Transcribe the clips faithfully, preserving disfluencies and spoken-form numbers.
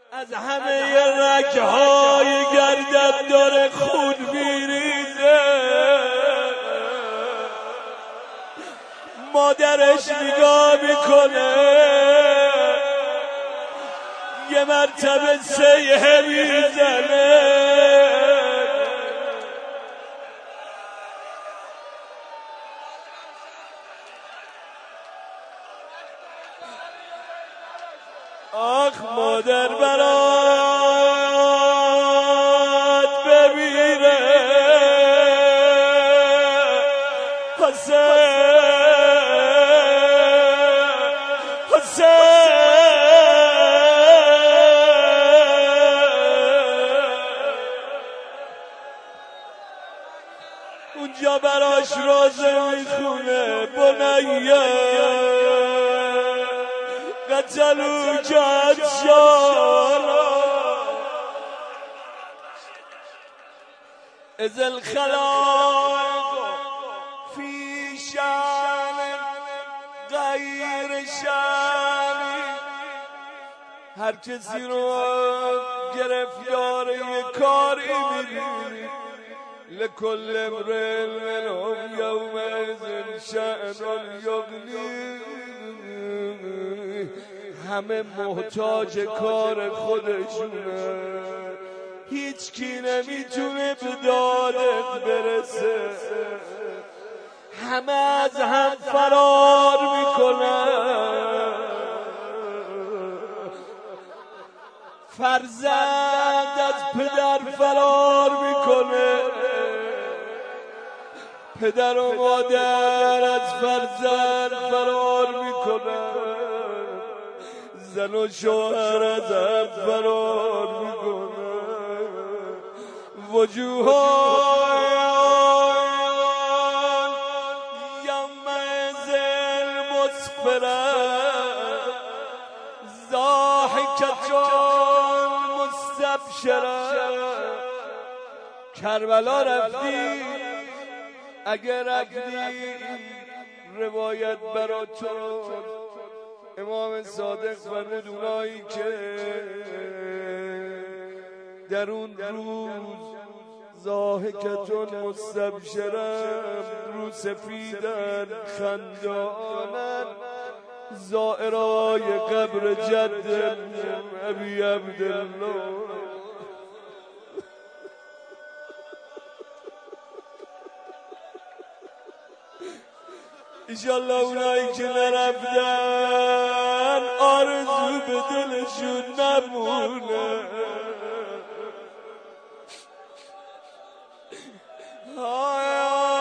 از همه رگهای گردن داره خون میریزه. مادرش نگاه میکنه، یه مرتبه سیه میزنه. آخ مادر برات بمیره حسین، حسین. اونجا براش رازه میخونه بنیه قتلوا جدشارا إذا الخلائق في شان غیر شانی. هر کسی رو گرفتار یه کاری می‌بینی. لكل امرئ منهم يومئذ شأن يغنيه. همه محتاج کار خودشونه، هیچ کی نمیتونه به دادت برسه. همه از هم فرار میکنن. فرزند از پدر فرار میکنه، پدر و مادر از فرزند فرار میکنن، زن و شوهر از هم فرار میکنه. وجوهان یومئذ مسفرة ضاحکة مستبشرة. کربلا رفتی؟ اگر رفتی روایت براتون امام صادق فرمود اونایی که در اون روز ضاحکتون مستبشرن، رو سفیدن خندانن، زائرای قبر جد ابی عبدالله. انشالله اونایی که نرفتن آرزو به دلشون نمونه. آی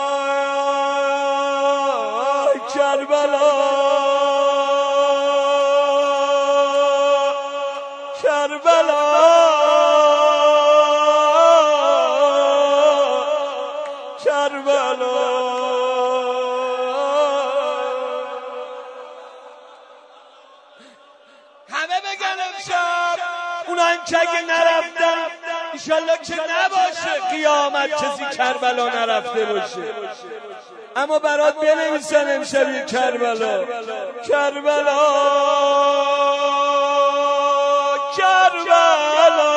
آی کربلا، کربلا، کربلا. اونان که اگه نرفتن انشالله که نباشه قیامت کسی کربلا نرفته باشه. اما برات بنویسن امشب کربلا، کربلا، کربلا،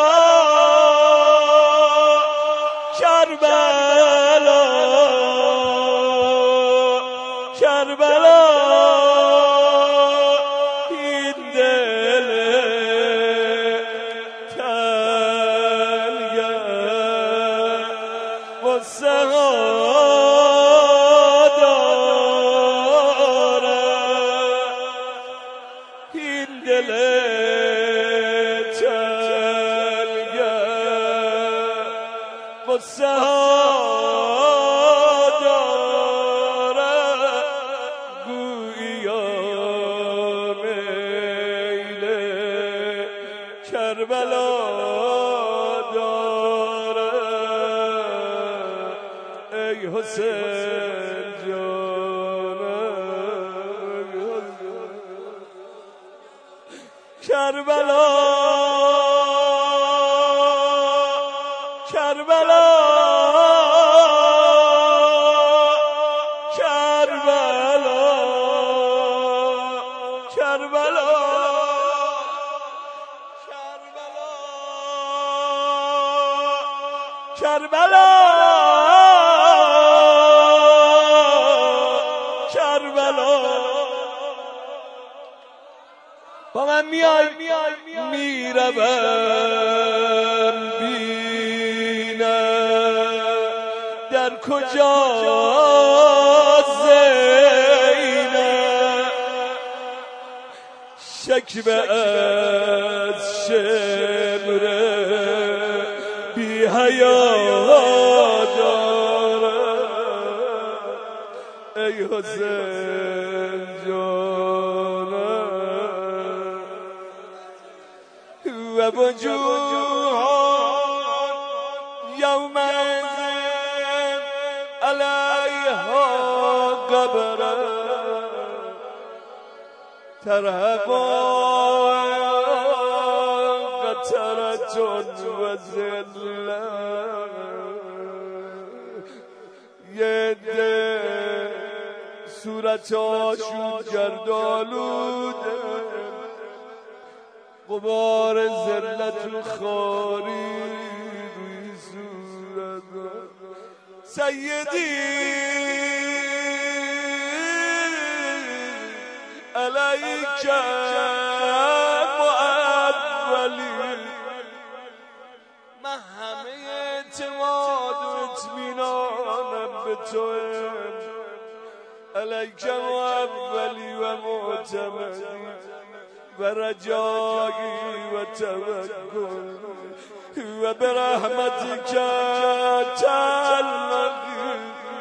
کربلا، کربلا. این دل تلگه قصه ها داره، گویا میل کربلا داره. ای حسین جانم کربلا، کربلا، کربلا، کربلا، کربلا. کربلا کربلا با من میای میروم بینم در کجا زینب شکوه از شمر بی حیا دارم ای حسین جانم و وجوهان یومئذ علیها غبرة ترهقها قترة و ذلة یه ده صورتاشون گردآلوده غبار ذلت و خاری روی صورت سیدی علیک معولی من همه اعتماد و اطمینانم به توام علیک معولی و معتمدی و رجایی و توکل و برحمتک تلقی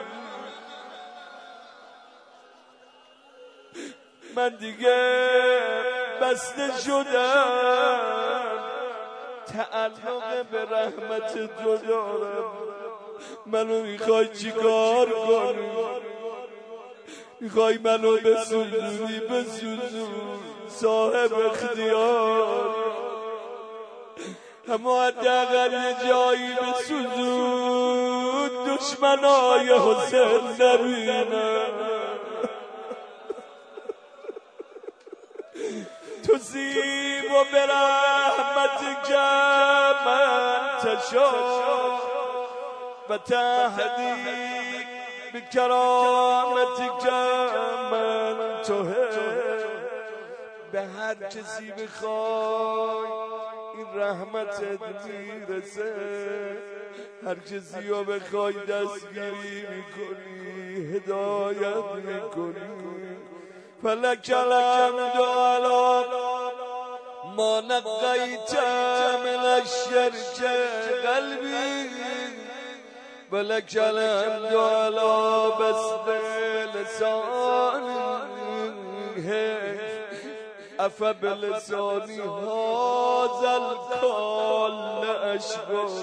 من دیگه بسته شدم تعلق به رحمت تو دارم منو میخوای چیکار کنی میخوای منو بسوزونی بسوزون صاحب اختیار اما حداقل یه جایی بسوزون دشمنای حسین نبینم تصیب و برحمتک من تشاء و تهدی بکرامتک من تحب به هر کسی بخوای این رحمتت میرسه هر کسی رو بخوای دستگیری میکنی هدایت میکنی فلک الحمد علی ما نقیت من الشرک قلبی ولک الحمد علی بسط لسانی افا بلسانی هذا الکال اشکر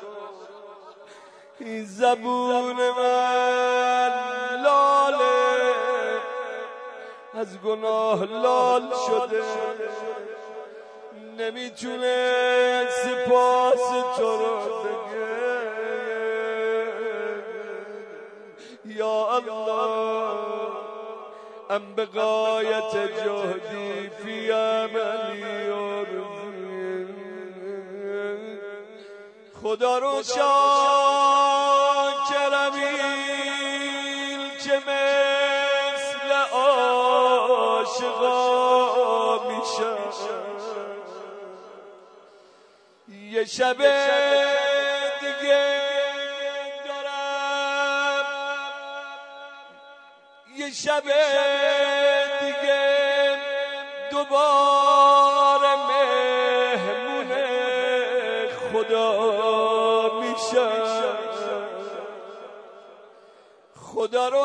این زبون من لاله از گناه لال شده نمیتونه سپاس تو رو بگه یا الله ام بغایت جهدی فی عملی عرضی خدا رو شاکرمی که مثل عاشقا میشه یه شب دیگه دارم یه شب دیگه دوباره مهمون خدا میشم خدا رو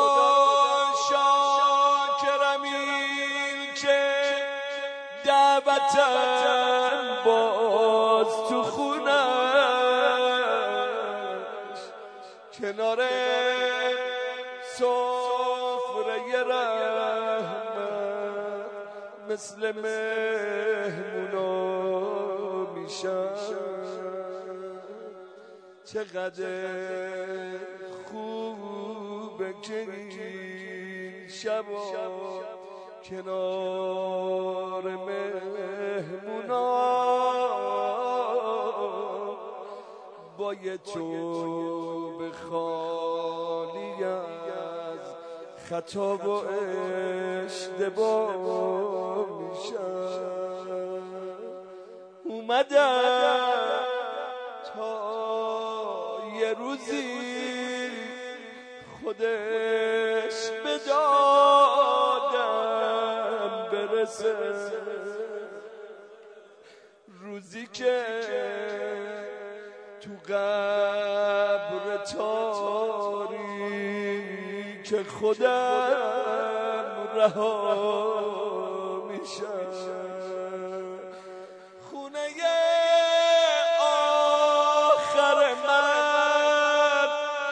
شاکرم این که دعوتم باز تو خونش کنار سفره رحمت مثل مهمونا میشم چقدر خوبه که این شبا کنار مهمونا پای تو به خالی از خطا و اشتباه میشم. اومدم تا یه روزی خودش به دادم برسه، روزی که تو قبر تاریک خودم رها میشم. خونه آخر من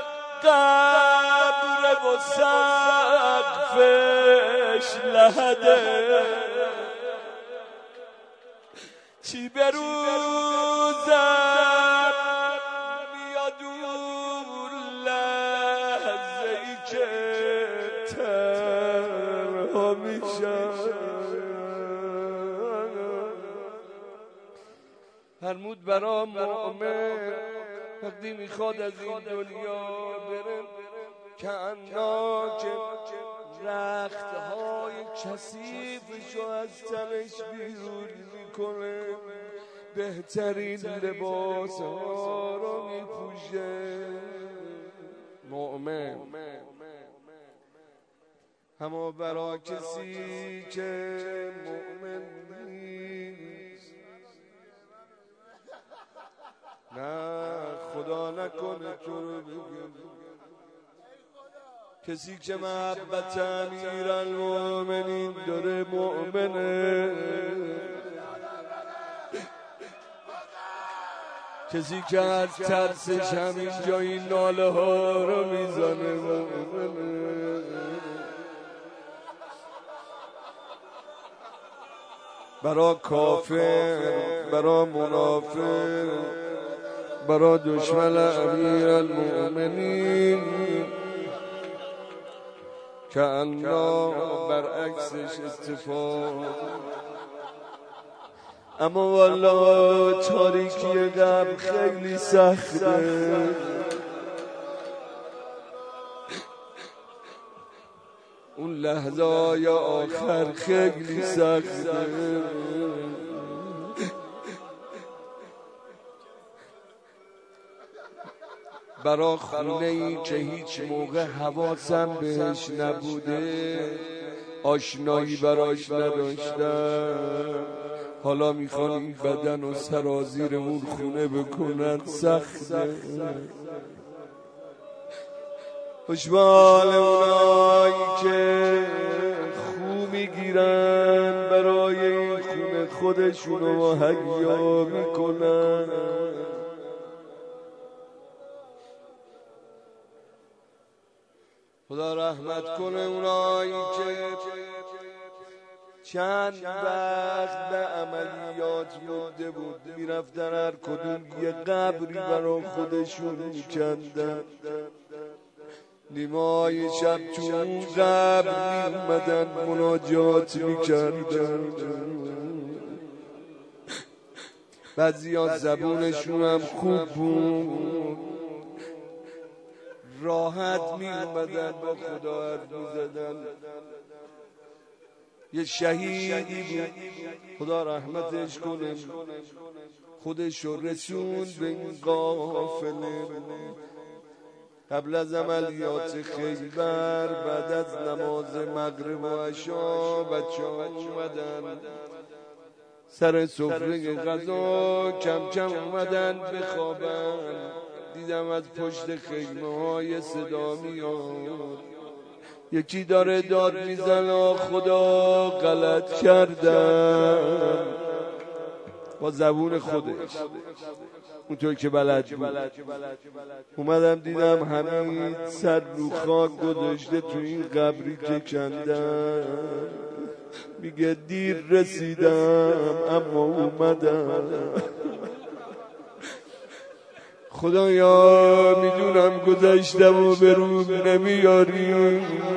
قبر و سقفش لحده، چی بروزم میاد اون لحظه ای که تنها میشم. فرمود برا مؤمن وقتی میخواد از این دنیا بره که انا که رختهای کثیفشو از تنش بیرون میکنه، بهترین لباس ها رو میپوشه. مؤمن اما برا کسی که مؤمن نیست، نه خدا نکنه تو رو بگم، کسی که محبت امیرالمؤمنین داره مؤمنه، کسی که از ترسش همین جایی ناله ها رو میزنه مؤمنه. برا کافر، برا منافق، برا دشمن امیرالمؤمنین که الله برعکسش اتفاق. اما والله تاریکی قبر خیلی سخته، اون لحظه های آخر خیلی سخته. برا خونه ای که هیچ موقع حواسم بهش نبوده، آشنایی براش نداشتم، حالا میخوان این بدن و سرازیر اون خونه بکنن، سخته. خوشبال اونایی که خو میگیرن برای این خونه خودشونو مهیا میکنن. خدا رحمت کنه اونایی که چند وقت به عملیات مونده بود، میرفتن هر کدوم یه قبری برا خودشون میکندن، نیمای شب تو اون قبر میومدن مناجات میکردن. بعضی ها زبونشون هم خوب بود، راحت میومدن با خدا حرف میزدن. یه شهیدی بود خدا رحمتش کنه، خودشو رسون به این قافله. قبل از عملیات خیبر بعد از نماز مغرب و عشا بچه ها اومدن سر سفره غذا، کم کم اومدن بخوابن. دیدم از پشت خیمه های صدا میاد، یکی داره داد میزنه خدا غلط کردم با زبون خودش اونطور که بلد بود. اومدم دیدم همین سر رو خاک گذاشته تو این قبری که کندم، میگه دیر رسیدم اما اومدم. خدایا میدونم گذشتم و به روم نمیاری.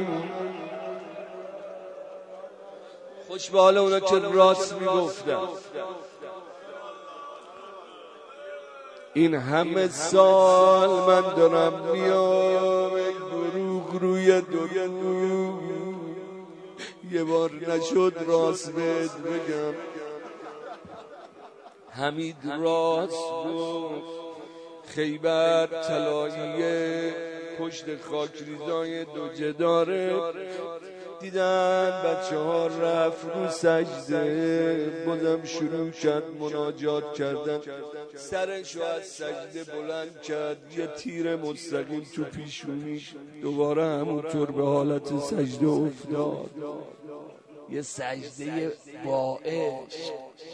خوش به حال اونا که راست میگفتن. این همه سال من دارم میام دروغ روی دروغ، یه بار نشد راست بهت بگم. حمید راست گفت خیبر طلاییه پشت خاکریزای دو جداره. دیدن بچه ها رفت رو سجده، بازم شروع کرد مناجات کردن، سرشو از سجده بلند کرد، یه تیر مستقیم تو پیشونی، دوباره همونطور به حالت سجده افتاد. یه سجده با عشق.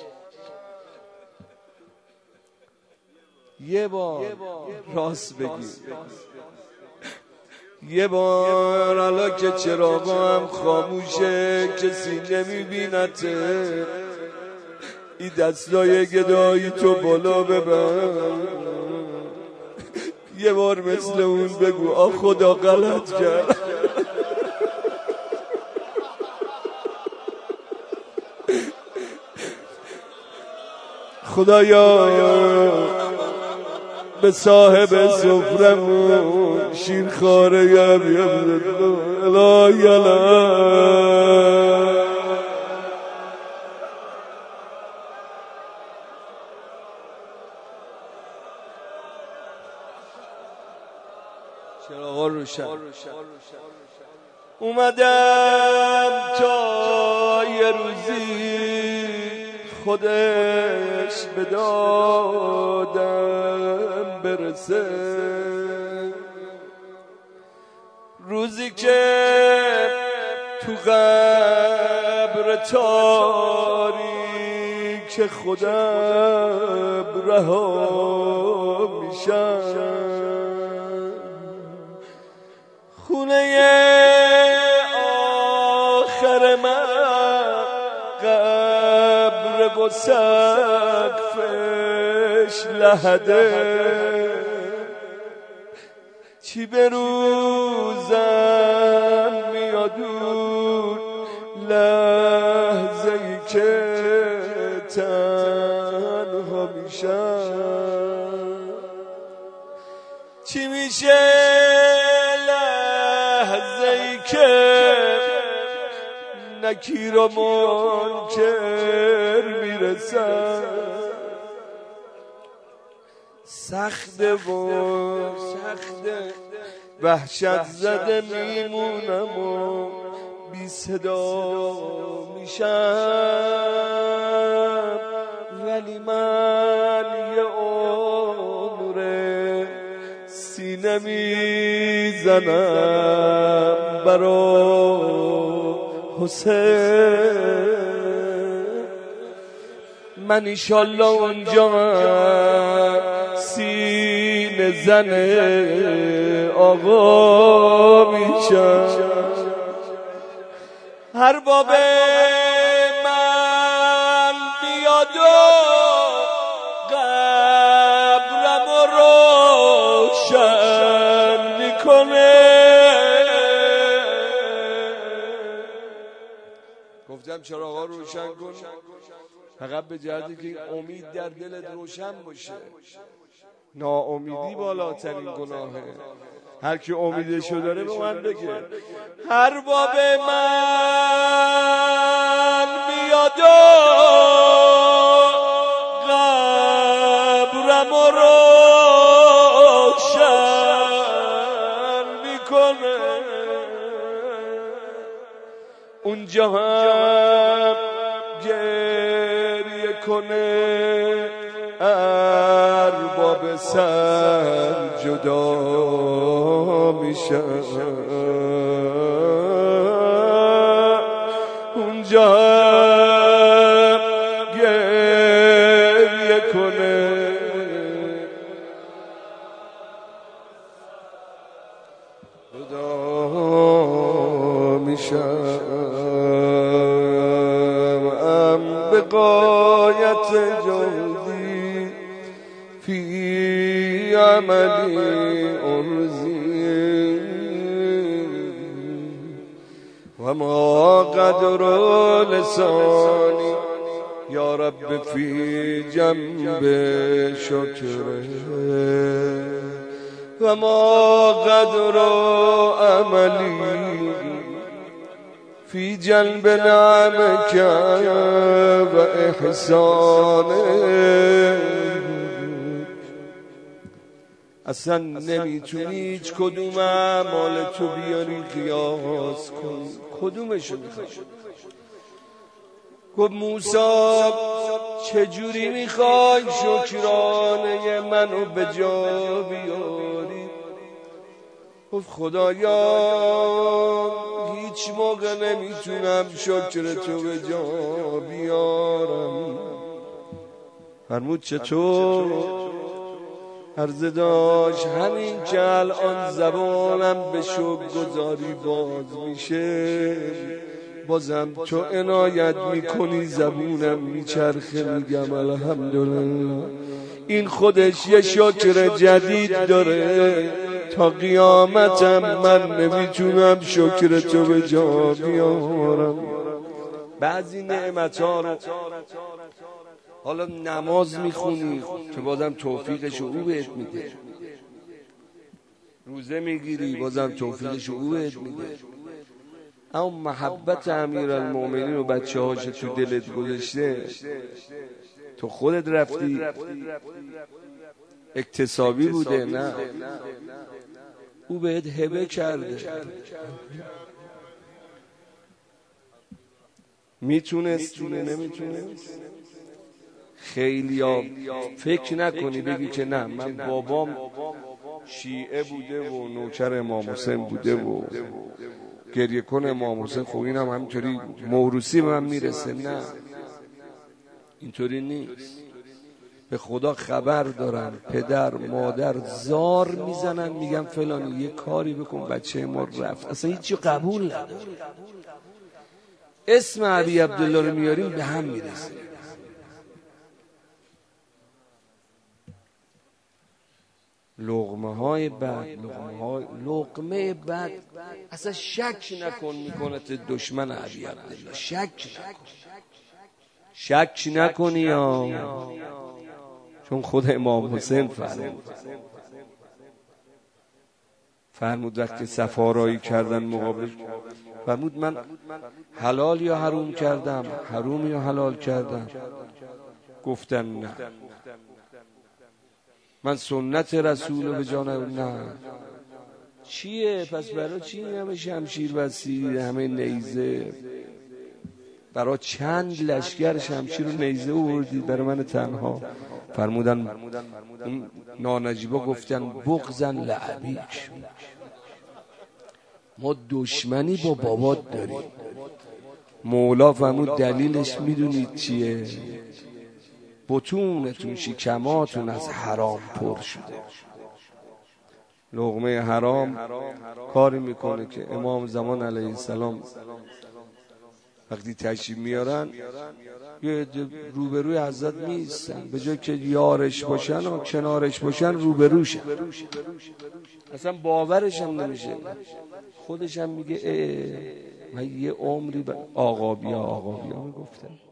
یه بار راست بگی، یه بار حالا که چراغا هم خاموشه کسی نمیبینته، این دستای گدایی تو بالا ببر، یه بار مثل اون بگو آ خدا غلط کرد. خدایا به صاحب سفرمون شیرخواره یم یم الهی الهی. چراغا روشن. اومدم تا یه روزی خودش به دادم برسه، روزی که تو قبر تاریک خودم رها میشم، خونه آخر من قبر و سقفش لحده، چی به روزم میادون لحظه ای که تنها میشم، چی میشه لحظه ای که نکیر و منکر میرسن، سخته و سخته وحشت زده میمونم و بی صدا میشم، ولی من یه عمره سینه میزنم برا حسین. من ایشالله اونجا سینه زن آقا میشم، هر باب من میاد و قبرم روشن میکنه. گفتم چراغا روشن کن فقط به جهتی که امید در دلت روشن باشه. ناامیدی بالاترین گناهه. هر کی امیدشو داره به من بگه. هر باب من میاد و قبرم روشن میکنه، اونجا هم گریه کنه ارباب سر جدا میشن، اونجا هم گریه کنه جدا میشن. ام به غایت جهدی فی عملی ارزی و ما قدر لسانی یا رب فی جنب شکره و ما قدر عملی فی جنب نعمک و احسانک. اصلا نمیتونی هیچ کدوم اعمال تو بیاری قیاس کن. کدومشو میخوای؟ گفت موسی چجوری میخوای شکرانه منو به جا بیاری؟ گفت خدایا هیچ موقع نمیتونم شکر تو به جا بیارم. فرمود چطور؟ عرض داشت همین که الان زبانم به شکر گذاری باز میشه بازم تو عنایت میکنی زبونم میچرخه میگم الحمدلله. این خودش یه شکر جدید داره. تا قیامتم من نمیتونم شکر تو به جا بیارم. بعضی نعمت‌ها رو حالا نماز میخونی که بازم توفیقشو او بهت میده، روزه میگیری بازم توفیقشو او بهت میده، اما محبت امیرالمومنین و بچه هاش تو دلت گذاشته، تو خودت رفتی اکتسابی بوده، نه او بهت هبه کرده. میتونستی نمیتونست؟ خیلی ها فکر نکنی بگی که نه من بابام شیعه بوده و نوکر امام حسین بوده و گریه کن امام حسین، خب اینم همینطوری موروثی به من میرسه. نه اینطوری نیست. به خدا خبر دارن پدر مادر زار میزنن میگن فلانی یه کاری بکن بچه ما رفت، اصلا هیچی قبول نداره. اسم ابی عبدالله رو میاریم به هم میرسه. لقمه های بد، لقمه های لقمه بد اصلا شک نکن میکنه دشمن ابی عبدالله. شک نکن، شک نکنی یا چون خود امام حسین فرمود فرمود وقتی سفارایی کردن مقابل فرمود من حلال یا حروم کردم، حروم یا حلال کردم؟ گفتن نه. من سنت رسول رو به جان نه. چیه پس برای چی همه شمشیر بسید، همه نیزه؟ برای چند لشکر شمشیر و نیزه آوردید برای من تنها؟ فرمودن نانجیبا گفتن بغضن لعبیک، ما دشمنی با بابات داریم. مولا فرمود دلیلش میدونید چیه؟ بطونتون شکماتون از حرام پر شده. لقمه حرام کاری میکنه که امام زمان علیه السلام وقتی تشریف میارن یه روبروی حضرت میستن، به جای که یارش باشن و کنارش باشن روبروشن، اصلا باورش هم نمیشه. خودش هم میگه من یه عمری آقا بیا آقا بیا میگفتن.